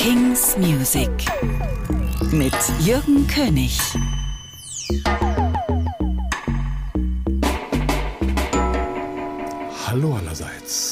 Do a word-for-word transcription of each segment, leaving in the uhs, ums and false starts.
King's Music mit Jürgen König. Hallo allerseits.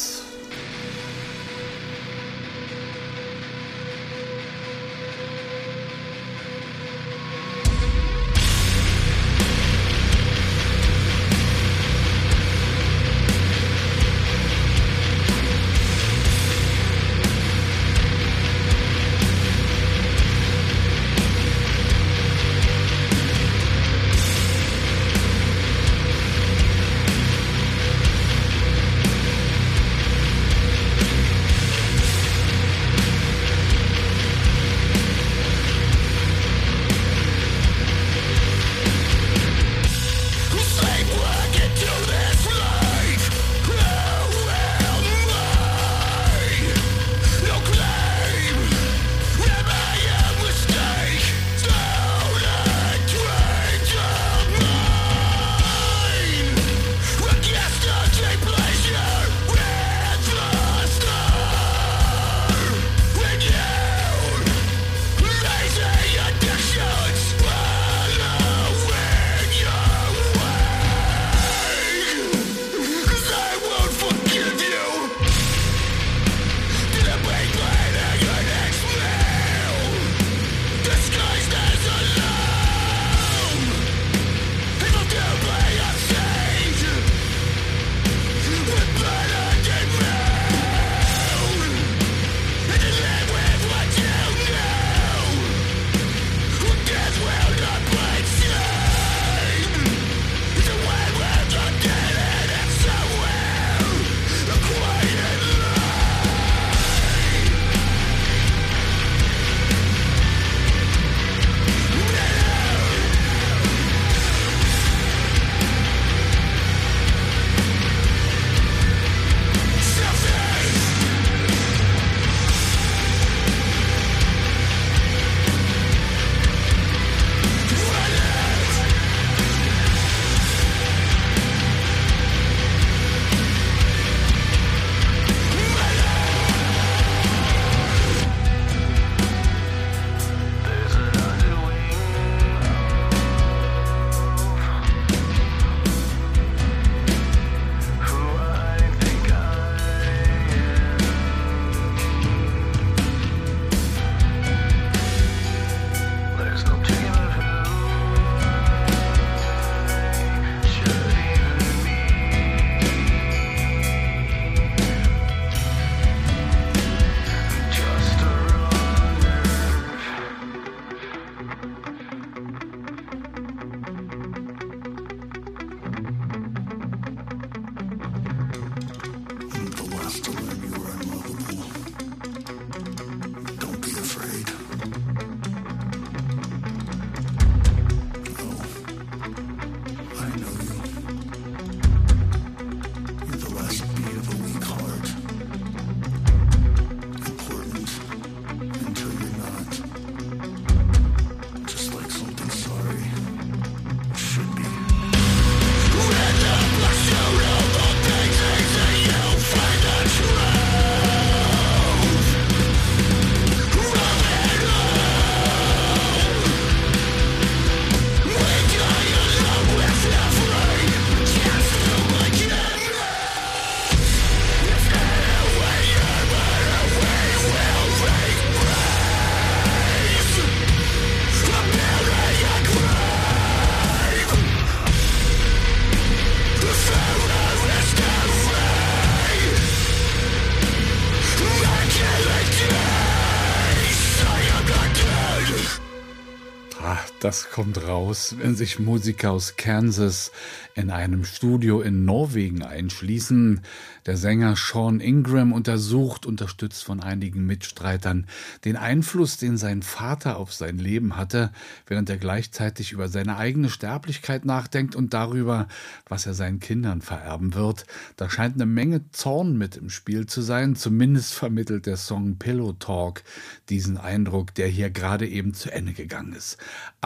Das kommt raus, wenn sich Musiker aus Kansas in einem Studio in Norwegen einschließen. Der Sänger Sean Ingram untersucht, unterstützt von einigen Mitstreitern, den Einfluss, den sein Vater auf sein Leben hatte, während er gleichzeitig über seine eigene Sterblichkeit nachdenkt und darüber, was er seinen Kindern vererben wird. Da scheint eine Menge Zorn mit im Spiel zu sein. Zumindest vermittelt der Song Pillow Talk diesen Eindruck, der hier gerade eben zu Ende gegangen ist.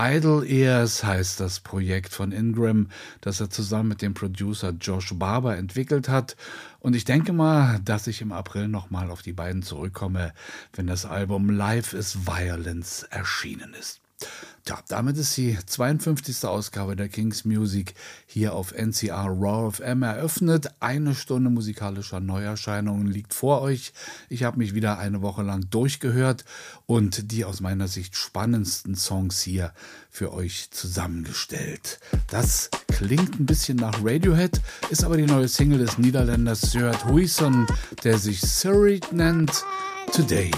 Idle Ears heißt das Projekt von Ingram, das er zusammen mit dem Producer Josh Barber entwickelt hat. Und ich denke mal, dass ich im April nochmal auf die beiden zurückkomme, wenn das Album Life is Violence erschienen ist. Tja, damit ist die zweiundfünfzigste Ausgabe der King's Music hier auf N C R Raw F M eröffnet. Eine Stunde musikalischer Neuerscheinungen liegt vor euch. Ich habe mich wieder eine Woche lang durchgehört und die aus meiner Sicht spannendsten Songs hier für euch zusammengestellt. Das klingt ein bisschen nach Radiohead, ist aber die neue Single des Niederländers Stuart Huisson, der sich Surreyed nennt, Today.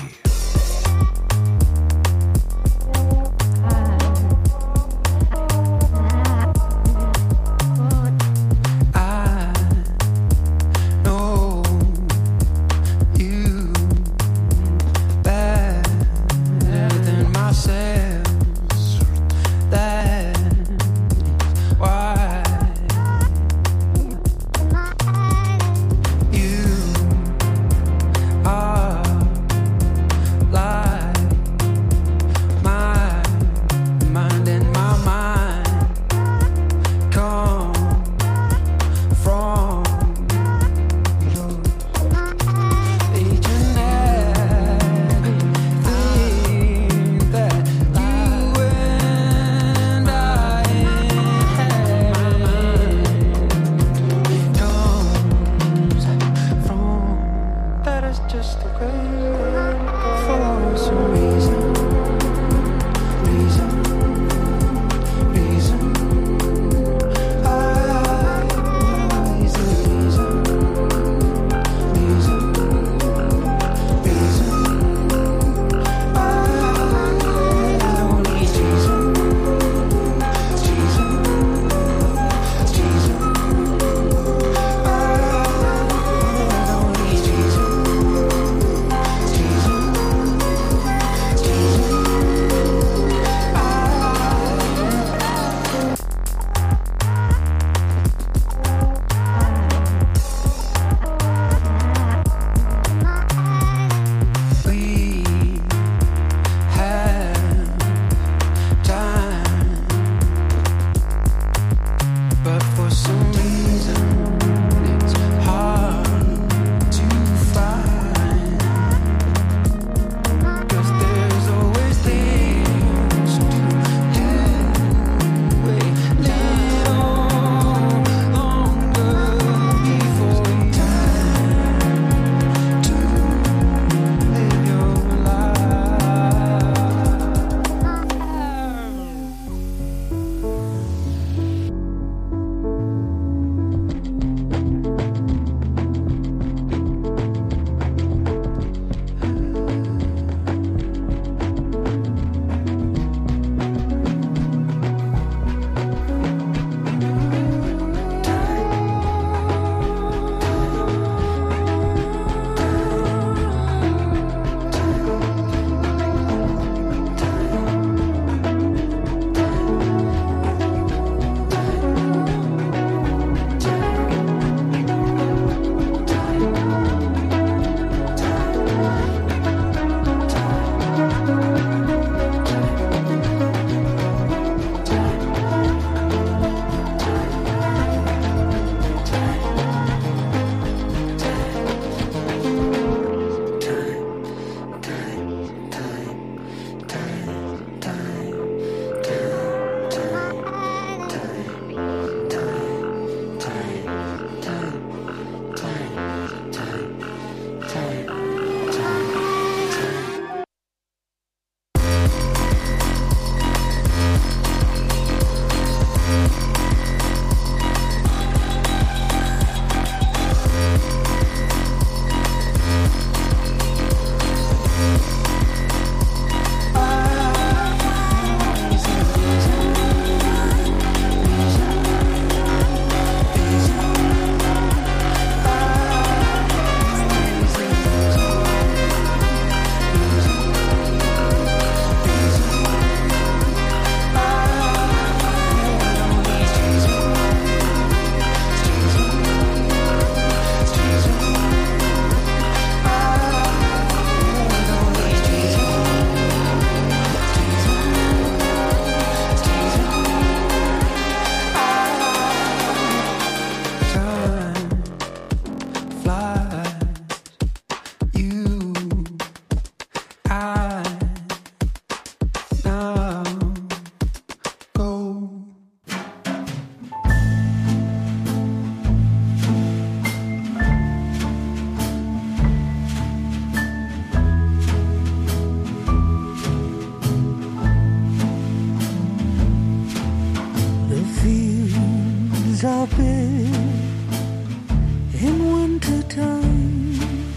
bed in winter time.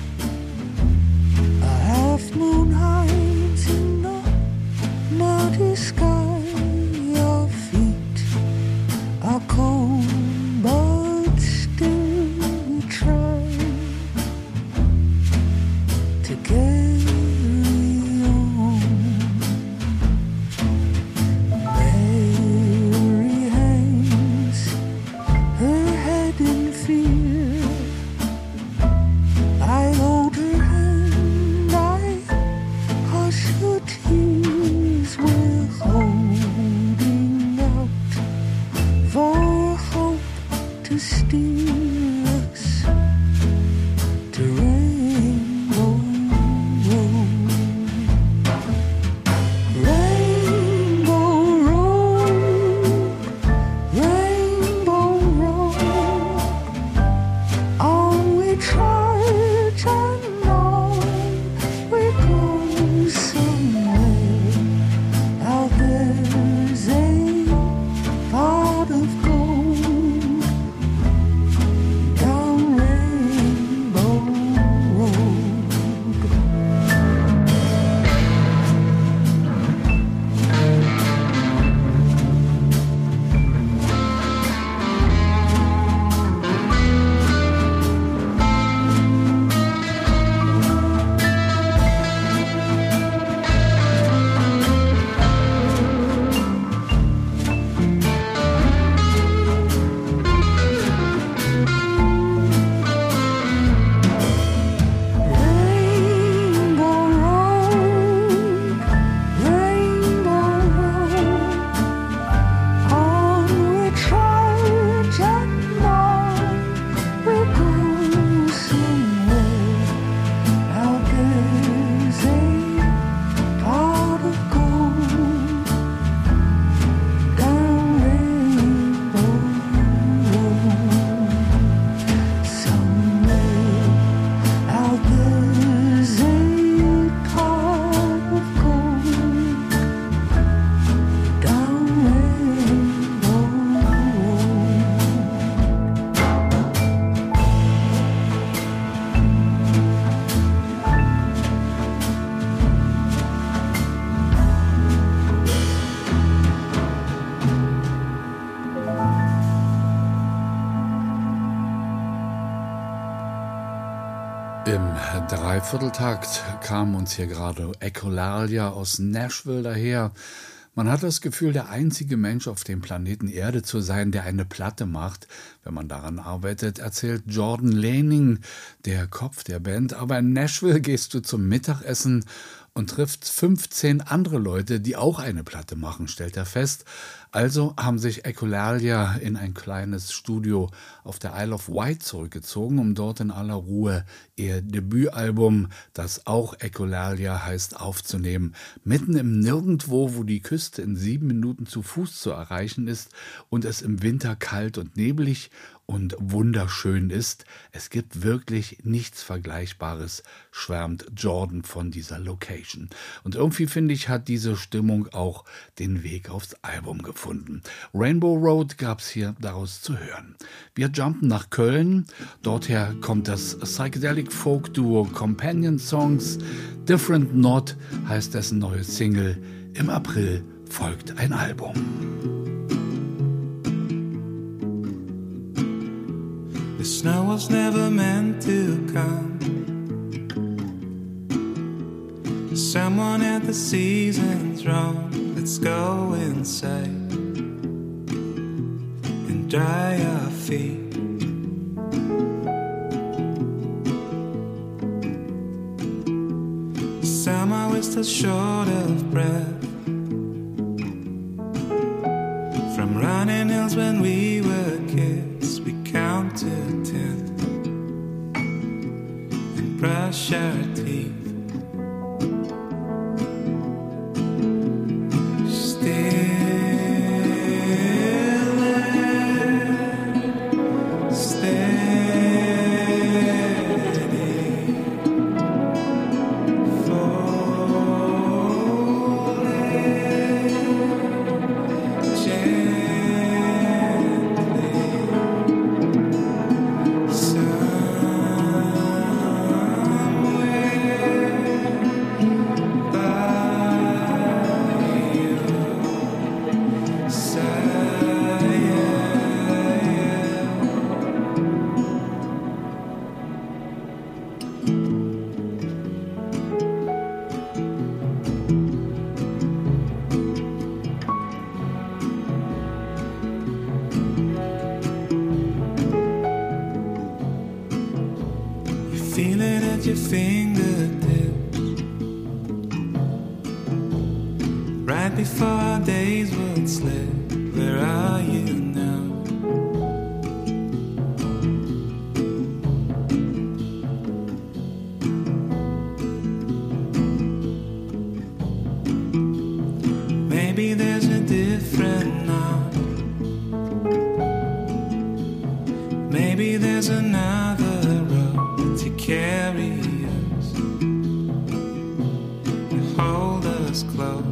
A half moon hides in the muddy sky. Your feet are cold, but still we try to carry on. Mary hangs her head in fear. I hold her hand, I hush her tears. We're holding out for hope to steer us to Rainbow Road. Rainbow Road, Rainbow Road, on we trudge and on we go. Somewhere out there's a pot of gold down Rainbow Road. Rainbow Road, Rainbow Road, on we trudge and on we go. Somewhere out there's a pot of gold down Rainbow Road. Somewhere out there's a pot of gold down Rainbow Im Dreivierteltakt kam uns hier gerade Echolalia aus Nashville daher. Man hat das Gefühl, der einzige Mensch auf dem Planeten Erde zu sein, der eine Platte macht. Wenn man daran arbeitet, erzählt Jordan Laning, der Kopf der Band. Aber in Nashville gehst du zum Mittagessen und trifft fünfzehn andere Leute, die auch eine Platte machen, stellt er fest. Also haben sich Echolalia in ein kleines Studio auf der Isle of Wight zurückgezogen, um dort in aller Ruhe ihr Debütalbum, das auch Echolalia heißt, aufzunehmen. Mitten im Nirgendwo, wo die Küste in sieben Minuten zu Fuß zu erreichen ist und es im Winter kalt und neblig und wunderschön ist. Es gibt wirklich nichts Vergleichbares, schwärmt Jordan von dieser Location. Und irgendwie, finde ich, hat diese Stimmung auch den Weg aufs Album gefunden. Rainbow Road gab's hier daraus zu hören. Wir jumpen nach Köln. Dorther kommt das Psychedelic Folk Duo Companion Songs. Different Not heißt dessen neues Single. Im April folgt ein Album. The snow was never meant to come. Someone at the season's wrong. Let's go inside and dry our feet. Summer we're still short of breath from running hills when we were kids. We count to ten and brush our teeth. Gently your fingertips. Right before our days would slip, where are you now? Maybe there's a different now. Maybe there's another road to carry us and hold us close.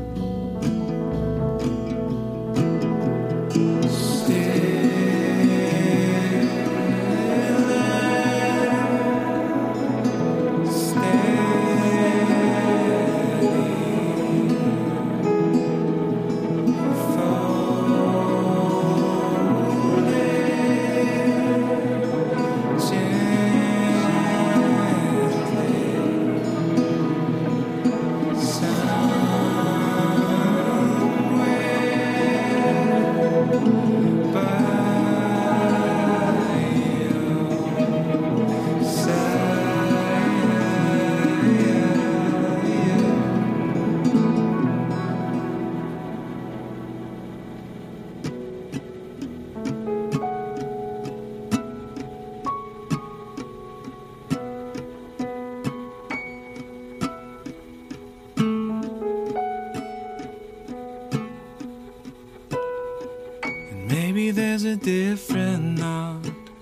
Maybe there's a different knot.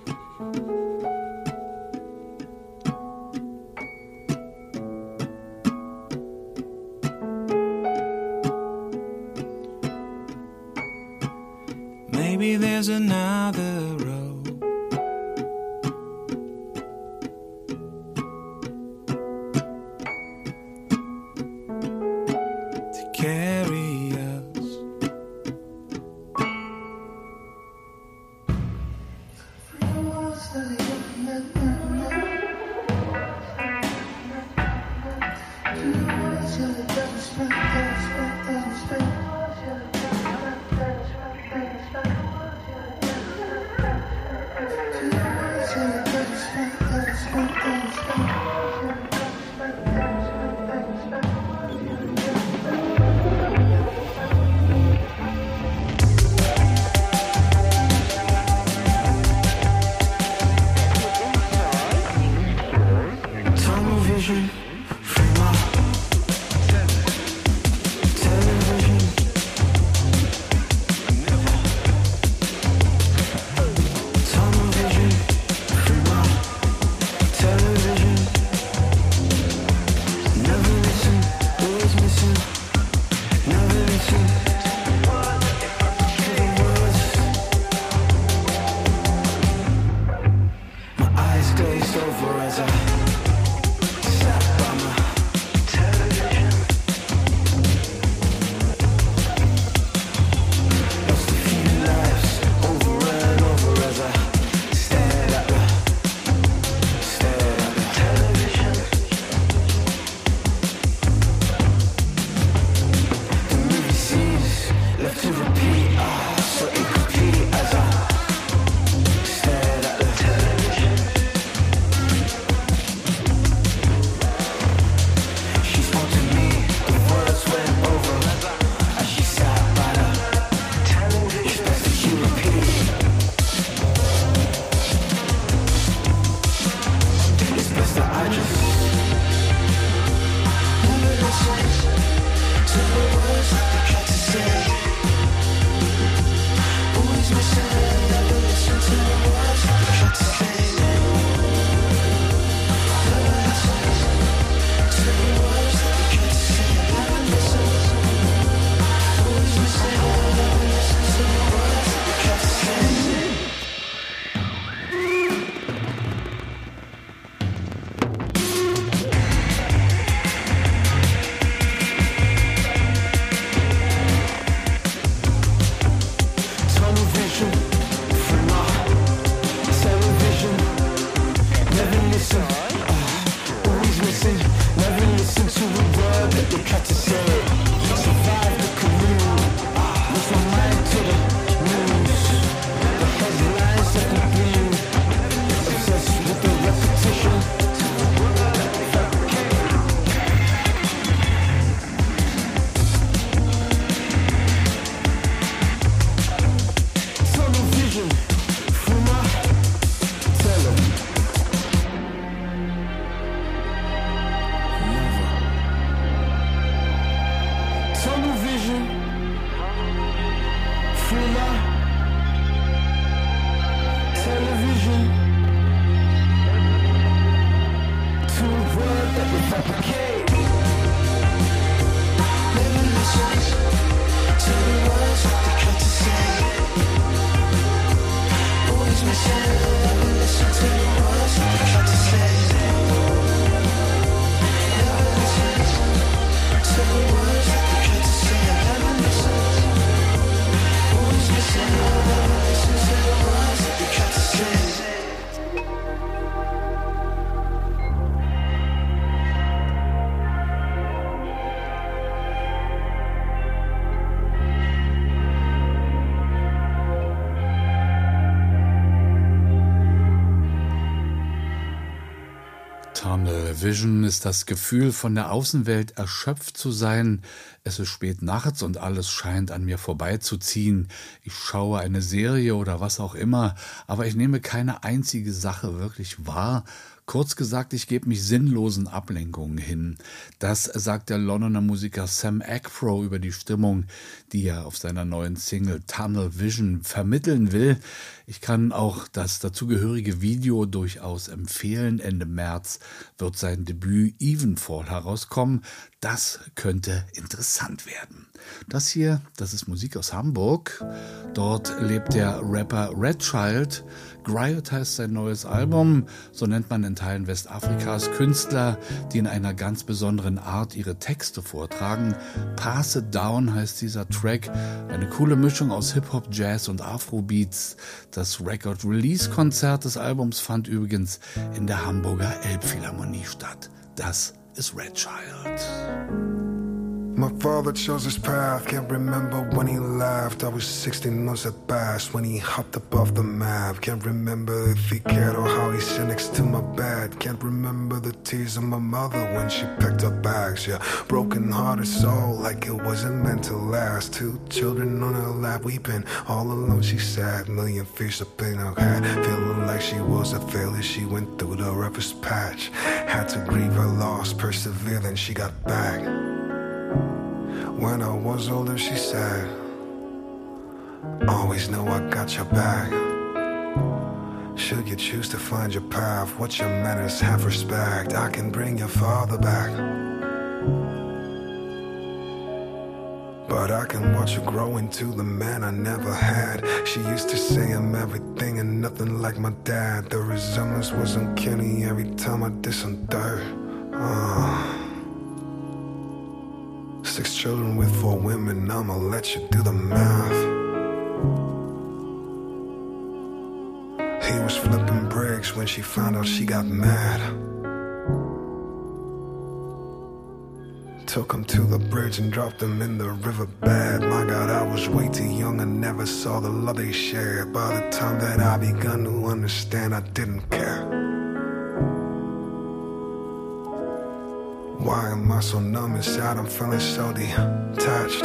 Maybe there's another road. To carry us. Tunnel vision from my television. Tunnel vision from my television. Never listen, always missing. Never listen to the words. My eyes glazed over as I sat by my television. Lost a few lives over and over as I stared at the, stared at the television. The movie scenes left to repeat, ah, so incomplete as I stared at the television. She spoke to me, the words went over as she sat by the television. It's best that you repeat. It's best that I just never listen to the words that they try to say. Always missing, never listen to the words that they try to say. Never listen to the words that they try to say. Never listen. Always missing, never listen to the words that they try to say. Tunnel vision from my television. Never listen, ah, always missing. Never listen to a word that they try to say. Survive the commune, with my mind to the news. The headlines that we bleed, obsessed with the repetition. suffocate. Never listen to the words that they try to say. Always missing. Never listen to the words that they try to say. Never listen to the words that they try to say. Never listen. Always missing. Never listen to the words that they try to say. Tunnel Vision ist das Gefühl, von der Außenwelt erschöpft zu sein. Es ist spät nachts und alles scheint an mir vorbeizuziehen. Ich schaue eine Serie oder was auch immer, aber ich nehme keine einzige Sache wirklich wahr. Kurz gesagt, ich gebe mich sinnlosen Ablenkungen hin. Das sagt der Londoner Musiker Sam Ackfro über die Stimmung, die er auf seiner neuen Single Tunnel Vision vermitteln will. Ich kann auch das dazugehörige Video durchaus empfehlen. Ende März wird sein Debüt Evenfall herauskommen. Das könnte interessant werden. Das hier, das ist Musik aus Hamburg. Dort lebt der Rapper Redchild. Griot heißt sein neues Album. So nennt man in Teilen Westafrikas Künstler, die in einer ganz besonderen Art ihre Texte vortragen. Pass It Down heißt dieser Track. Eine coole Mischung aus Hip-Hop, Jazz und Afrobeats. Das Record-Release-Konzert des Albums fand übrigens in der Hamburger Elbphilharmonie statt. Das ist Redchild. My father chose his path, can't remember when he left. I was sixteen months at best when he hopped up off the map. Can't remember if he cared or how he sat next to my bed. Can't remember the tears of my mother when she packed her bags. Yeah, broken hearted soul like it wasn't meant to last. Two children on her lap weeping, all alone she sat. Million fish up in her head, feeling like she was a failure. She went through the roughest patch, had to grieve her loss, persevere, then she got back. When I was older, she said, always know I got your back. Should you choose to find your path, what's your manners, have respect. I can bring your father back, but I can watch you grow into the man I never had. She used to say I'm everything and nothing like my dad. The resemblance was uncanny every time I did some dirt. uh. Six children with four women, I'ma let you do the math. He was flipping bricks when she found out she got mad. Took him to the bridge and dropped him in the riverbed. My God, I was way too young, I never saw the love they shared. By the time that I begun to understand, I didn't care. Why am I so numb inside? I'm feeling so detached.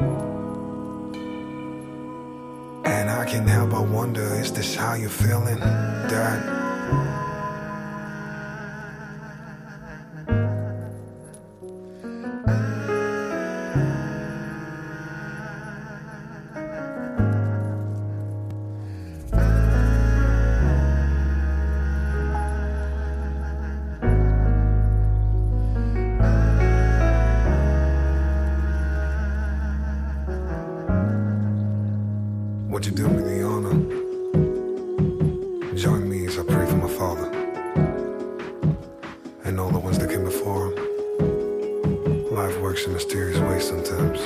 And I can't help but wonder, is this how you're feeling, Dad? Would you do me the honor? Join me as I pray for my father and all the ones that came before him. Life works in mysterious ways sometimes.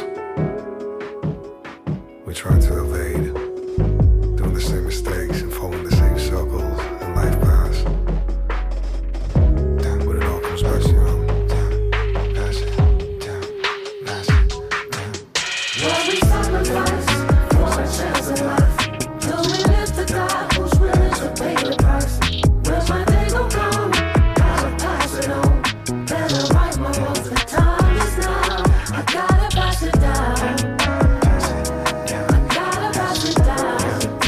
We try to evade doing the same mistakes and fall in the same circles in life paths. Damn, but it all comes back to you. Damn, pass it, damn, pass it, damn. What we sacrifice for a chance at life. Do we live to die? Who's willing to pay the price? Will my day go come? Gotta pass it on. Better right my wrongs. The time is now. I gotta pass it down. I gotta pass it down.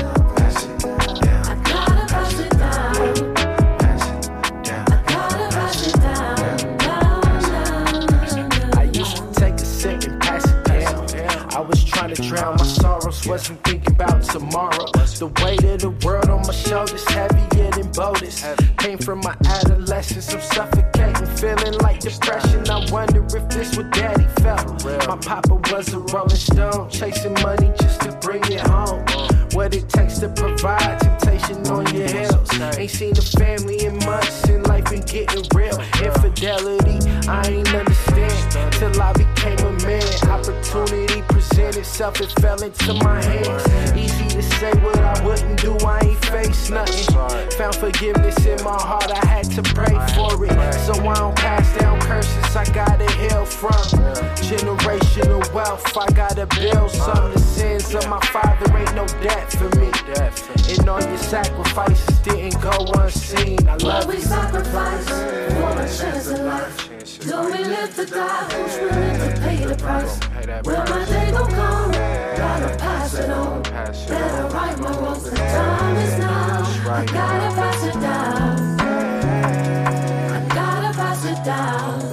I gotta pass it down. I gotta pass it down. Down, down, down. I used to take a sip and pass it down. I was trying to drown my sorrows, wasn't thinking about tomorrow. The weight of the world on my shoulders, heavier than boulders. Came from my adolescence, I'm suffocating feeling like depression. I wonder if this what daddy felt. My papa was a rolling stone, chasing money just to bring it home. What it takes to provide, temptation on your heels. Ain't seen the family in months, and life been getting real. Infidelity, I ain't understand till I became a man. Opportunity presented itself, it fell into my hands. Easy to say what I wouldn't do, I ain't face nothing. Found forgiveness in my heart, I had to pray for it. So I don't pass down curses, I gotta heal from. Generational wealth, I gotta build some. The sins of my father ain't no debt for me. And all your sacrifices didn't go unseen. I love we you. Sacrifice for a chance of life. Do we live to die? Who's willing to pay the price? When my day gon' come, gotta pass it on. Better right my wrongs, the time is now. I gotta pass it down. I gotta pass it down.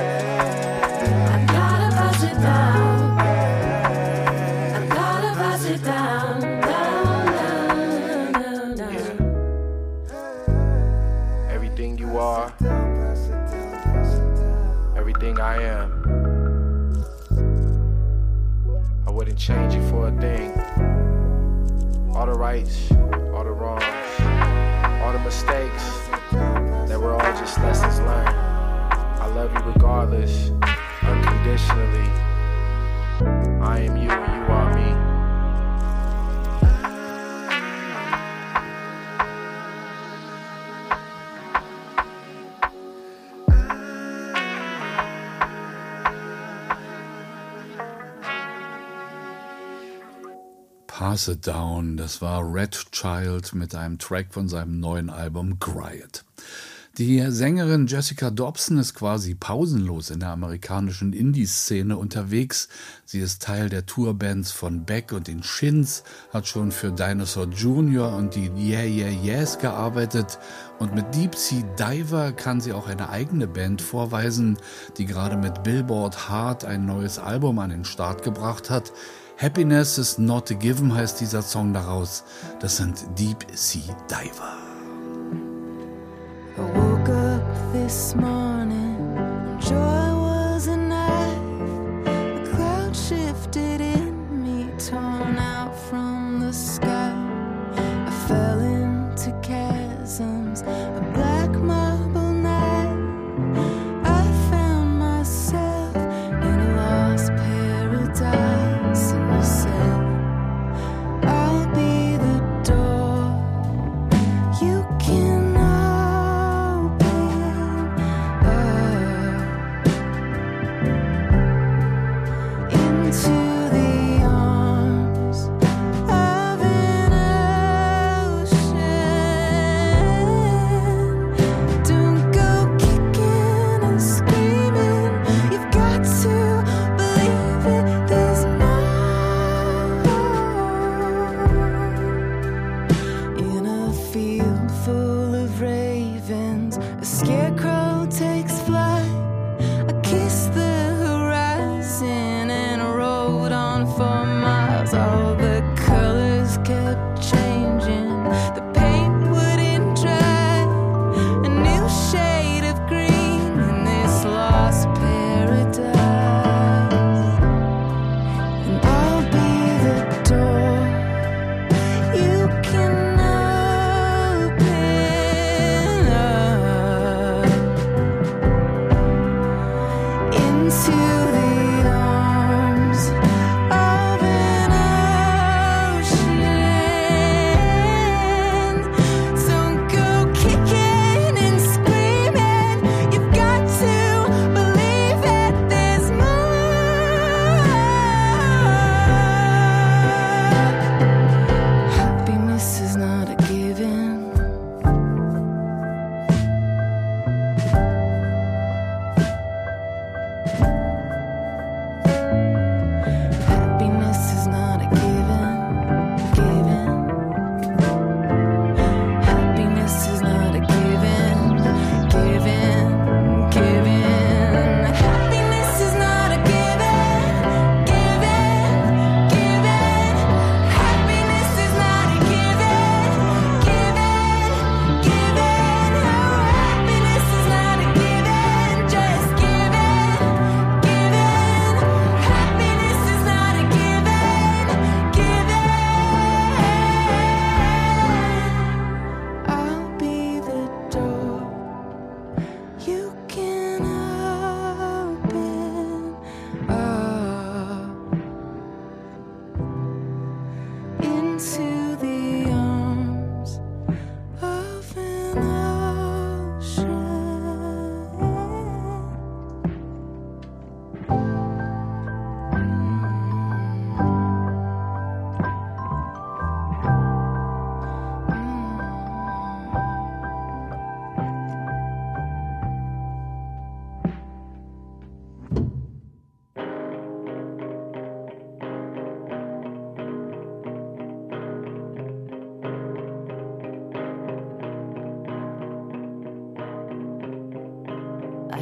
I gotta pass it down. I gotta pass it down. Down, down, down, down. Everything you are, everything I am, I wouldn't change it for a thing. All the rights, all the wrongs, all the mistakes, they were all just lessons learned. I love you regardless, unconditionally. I am you and you are me. Pass It Down, das war Red Child mit einem Track von seinem neuen Album Griot. Die Sängerin Jessica Dobson ist quasi pausenlos in der amerikanischen Indie-Szene unterwegs. Sie ist Teil der Tourbands von Beck und den Shins, hat schon für Dinosaur Junior und die Yeah Yeah Yeahs gearbeitet und mit Deep Sea Diver kann sie auch eine eigene Band vorweisen, die gerade mit Billboard Hard ein neues Album an den Start gebracht hat. Happiness is not a given heißt dieser Song daraus. Das sind Deep Sea Diver. I woke up this morning and joy was a knife. The cloud shifted in me, torn out from the sky. I fell into chasms, a black marble night. I found myself in a lost paradise, and you said, I'll be the door you can open.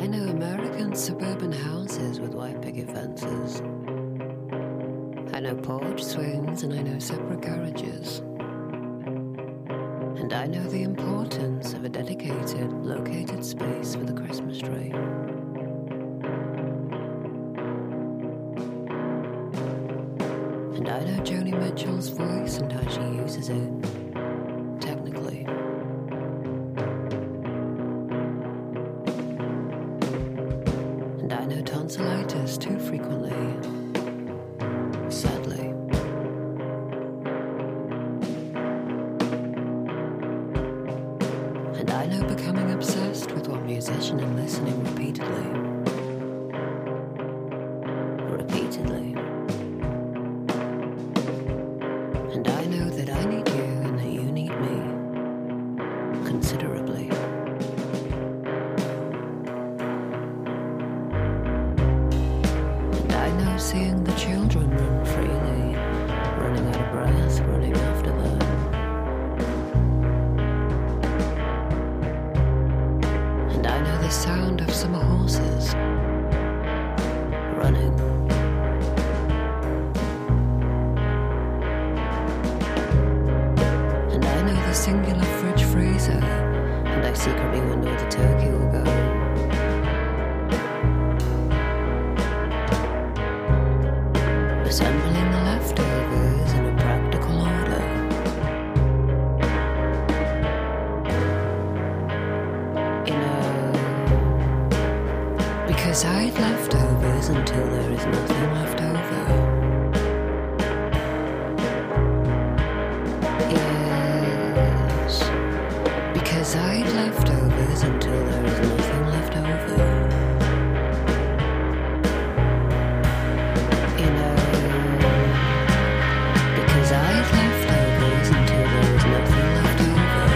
I know American suburban houses with white picket fences. I know porch swings and I know separate garages. And I know the importance of a dedicated, located space for the Christmas tree. And I know Joni Mitchell's voice and how she uses it, technically. And I know tonsillitis too frequently, sadly. And I know becoming obsessed with one musician and listening repeatedly. Repeatedly. And I know that I need you and that you need me considerably. And I know seeing the children run freely, running out of breath, running after them. And I know the sound of summer horses running. And I know the singular fridge freezer, and I secretly wonder where the turkey will go. Assembling the leftovers in a practical order. You know, because I eat leftovers until there is nothing left over. Yes, because I eat leftovers until there is nothing left over. You know, because I eat leftovers until there is nothing left over.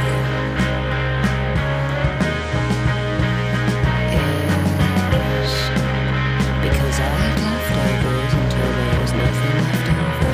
Yes, because I eat leftovers until there is nothing left over.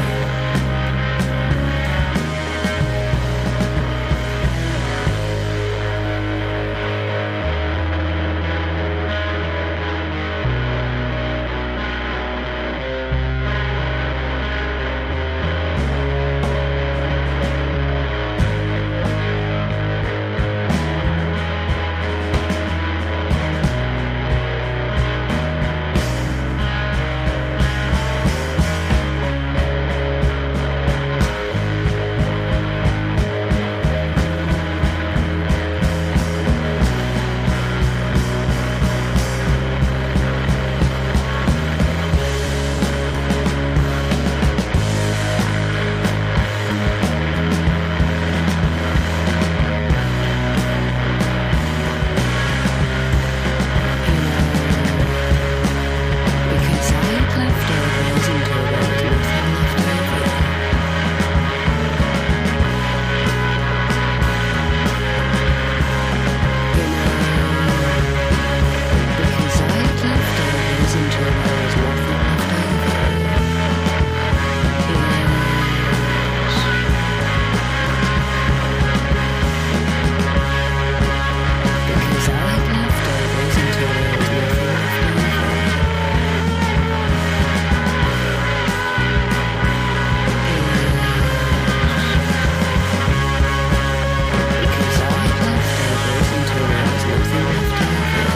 Because I eat leftovers until there is nothing left over. You know, because I eat leftovers until there is nothing left over. Yes. Because I eat leftovers until there is nothing left over. Because I eat leftovers until there is nothing left over.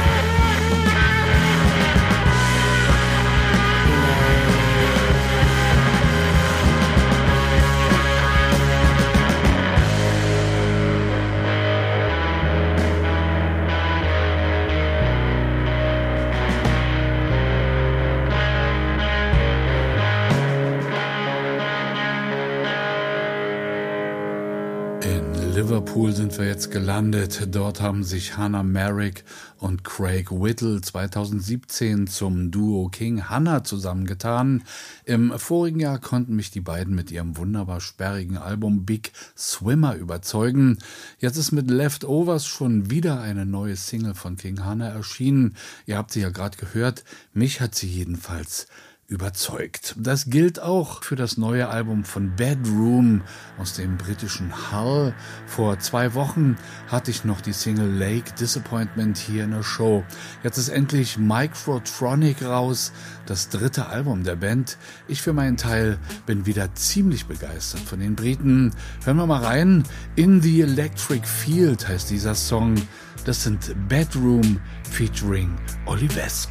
In Liverpool sind wir jetzt gelandet. Dort haben sich Hannah Merrick und Craig Whittle zweitausendsiebzehn zum Duo King Hannah zusammengetan. Im vorigen Jahr konnten mich die beiden mit ihrem wunderbar sperrigen Album Big Swimmer überzeugen. Jetzt ist mit Leftovers schon wieder eine neue Single von King Hannah erschienen. Ihr habt sie ja gerade gehört. Mich hat sie jedenfalls überzeugt. Das gilt auch für das neue Album von Bedroom aus dem britischen Hull. Vor zwei Wochen hatte ich noch die Single Lake Disappointment hier in der Show. Jetzt ist endlich Microtronic raus, das dritte Album der Band. Ich für meinen Teil bin wieder ziemlich begeistert von den Briten. Hören wir mal rein. In the Electric Field heißt dieser Song. Das sind Bedroom featuring Olivesk.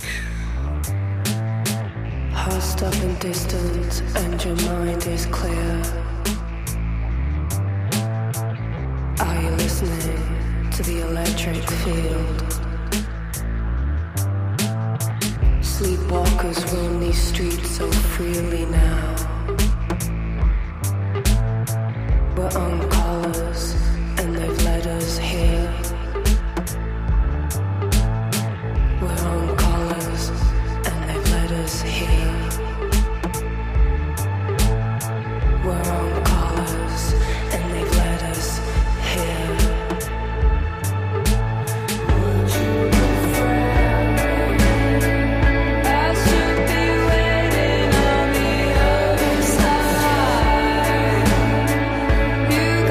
Housed up in distance and your mind is clear. Are you listening to the electric field? Sleepwalkers roam these streets so freely now. We're on collars and they've led us here. We're on collars and they've led us here. We're on collars and they've led us here. Would you be friend? I should be waiting on the other side. You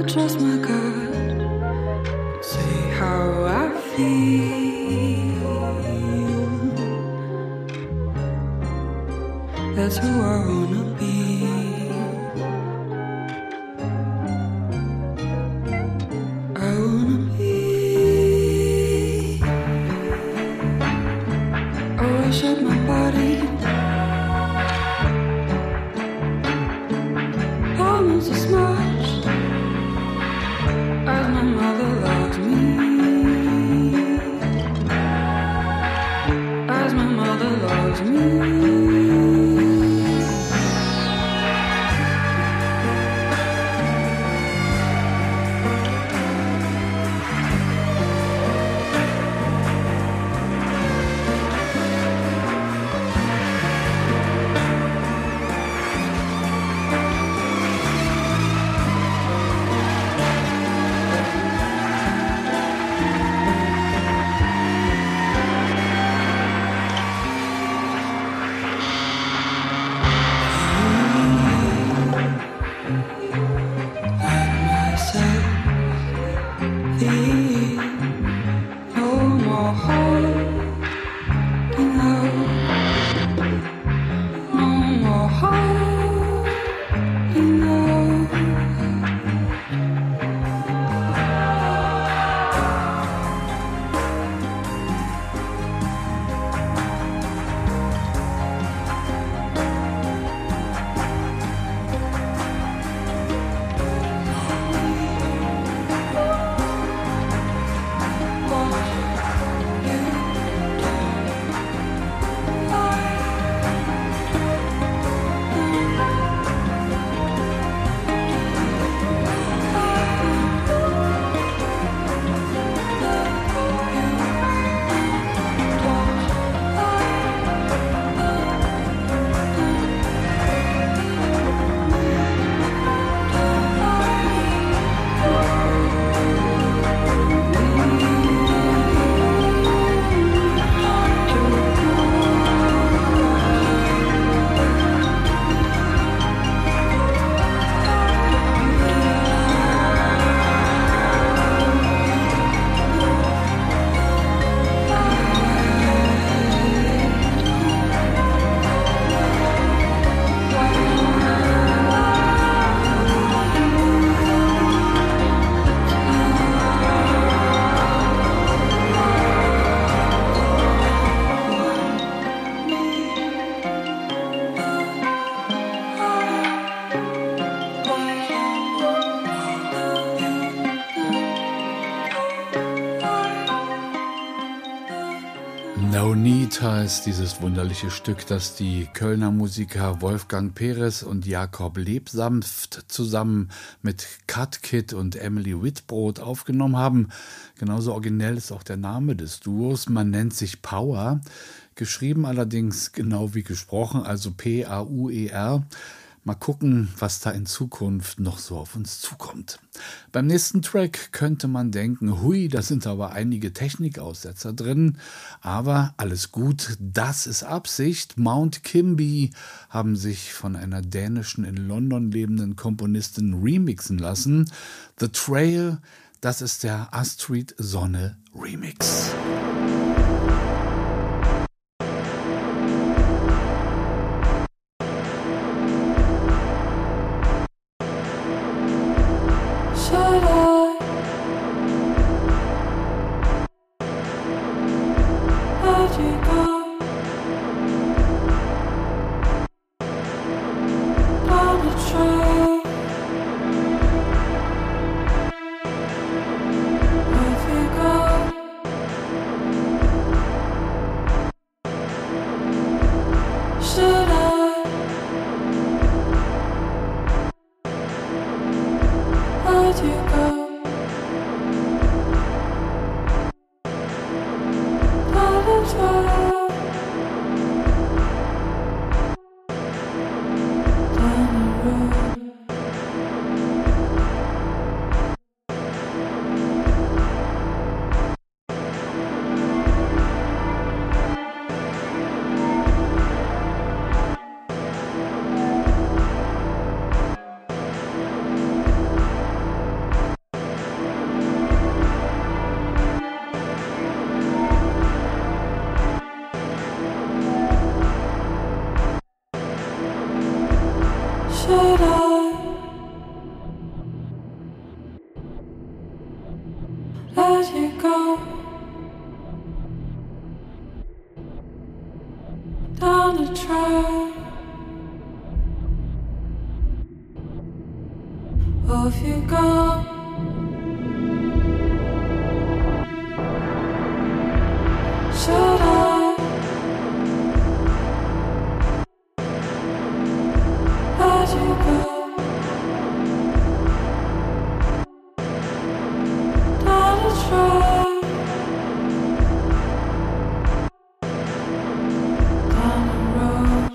trust my gut, say how I feel. That's who I wanna be. I wanna be. I wish that my body almost as much as my mother loves me, as my mother loves me. No Need heißt dieses wunderliche Stück, das die Kölner Musiker Wolfgang Perez und Jakob Lebsanft zusammen mit Cut Kid und Emily Whitbrod aufgenommen haben. Genauso originell ist auch der Name des Duos. Man nennt sich Power, geschrieben allerdings genau wie gesprochen, also P A U E R. Mal gucken, was da in Zukunft noch so auf uns zukommt. Beim nächsten Track könnte man denken, hui, da sind aber einige Technikaussetzer drin, aber alles gut, das ist Absicht. Mount Kimby haben sich von einer dänischen, in London lebenden Komponistin remixen lassen. The Trail, das ist der Astrid Sonne Remix. If you go down the track. Off you go. Shut up. As you go down the track, down the road.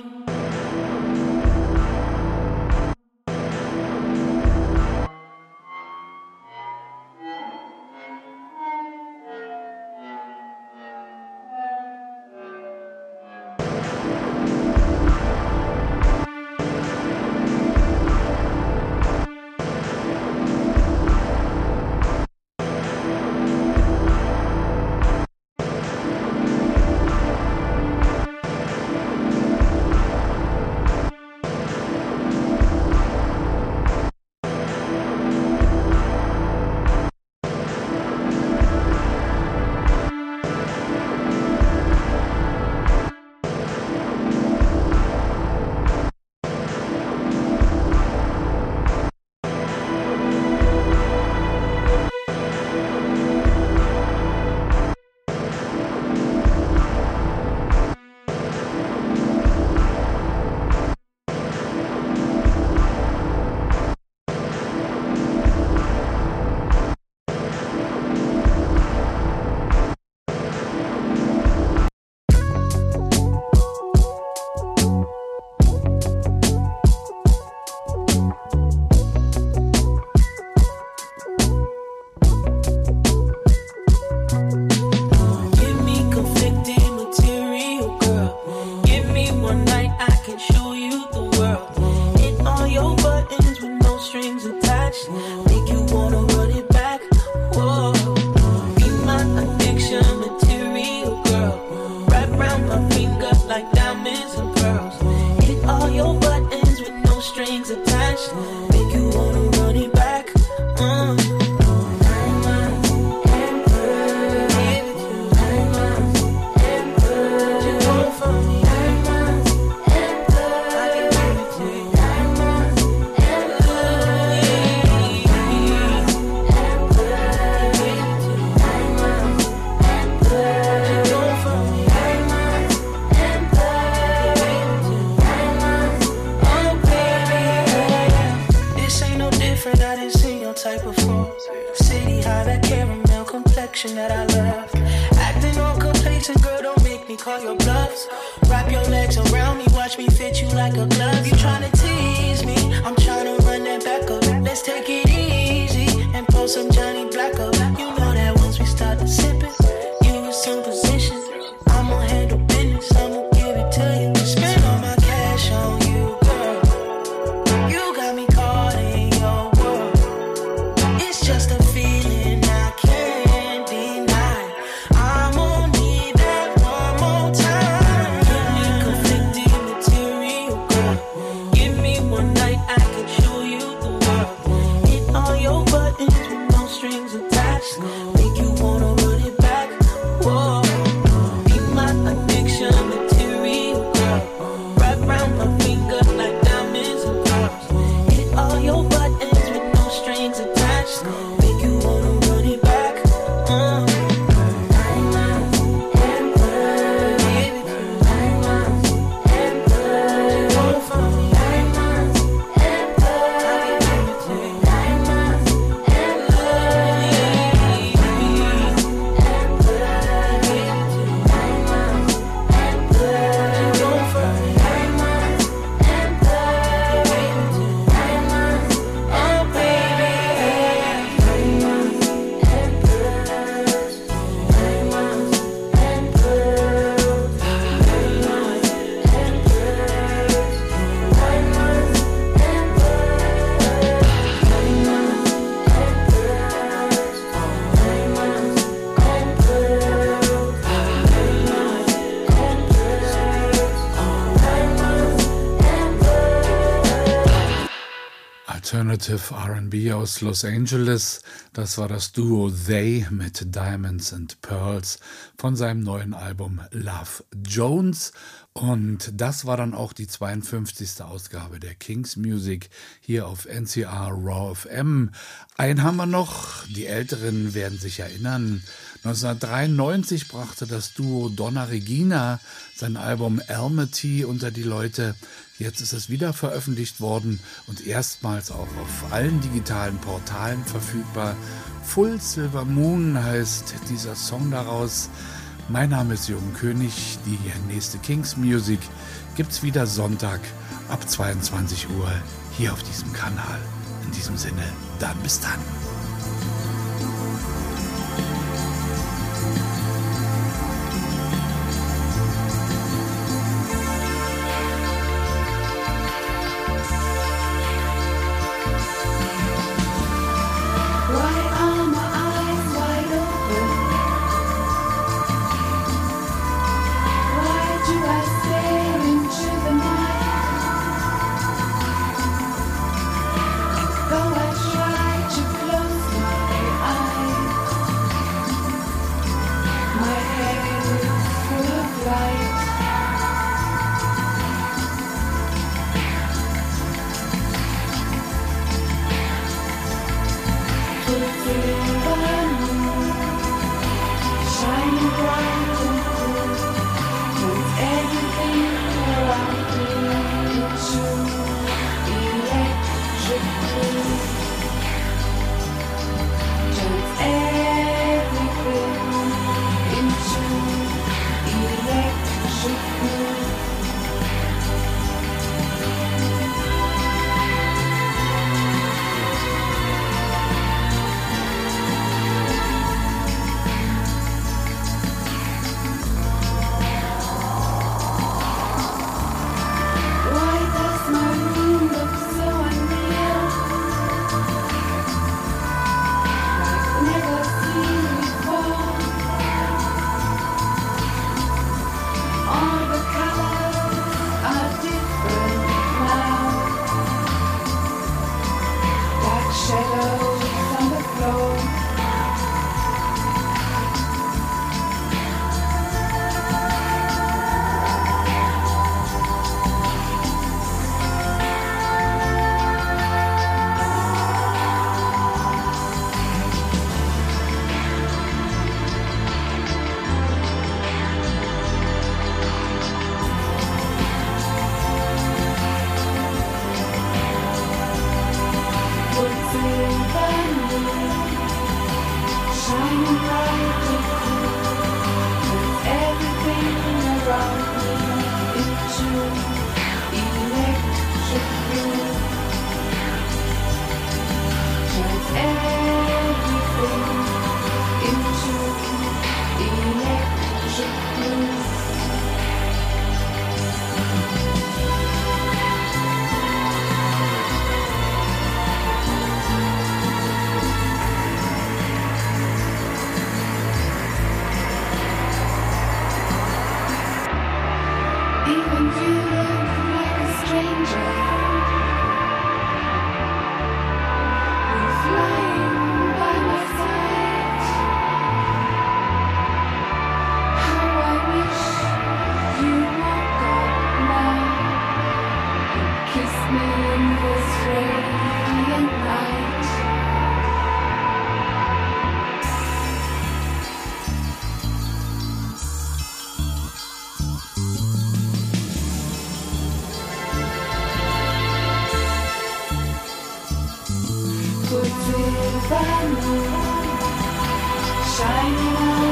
Alternative R and B aus Los Angeles. Das war das Duo They mit Diamonds and Pearls von seinem neuen Album Love Jones. Und das war dann auch die zweiundfünfzigste Ausgabe der Kings Music hier auf N C R Raw F M. Einen haben wir noch, die Älteren werden sich erinnern. neunzehnhundertdreiundneunzig brachte das Duo Donna Regina sein Album Almaty unter die Leute. Jetzt ist es wieder veröffentlicht worden und erstmals auch auf allen digitalen Portalen verfügbar. Full Silver Moon heißt dieser Song daraus. Mein Name ist Jürgen König. Die nächste Kings Music gibt's wieder Sonntag ab zweiundzwanzig Uhr hier auf diesem Kanal. In diesem Sinne, dann bis dann.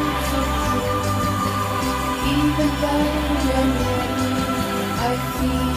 Even though you're near, I feel